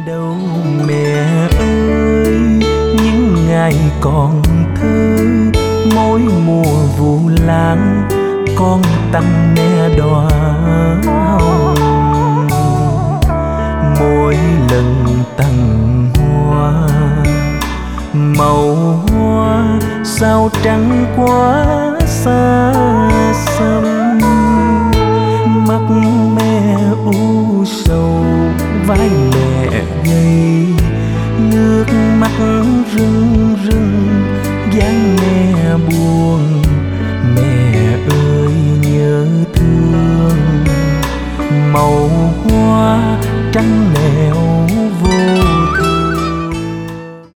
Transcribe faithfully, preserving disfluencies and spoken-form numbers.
đâu mẹ ơi, những ngày còn thơ mỗi mùa vụ lan con tặng mẹ đóa hồng. Mỗi lần tặng hoa màu hoa sao trắng quá xa xăm, mắt mẹ u sầu vai mẹ gầy, nước mắt rưng rưng dáng mẹ buồn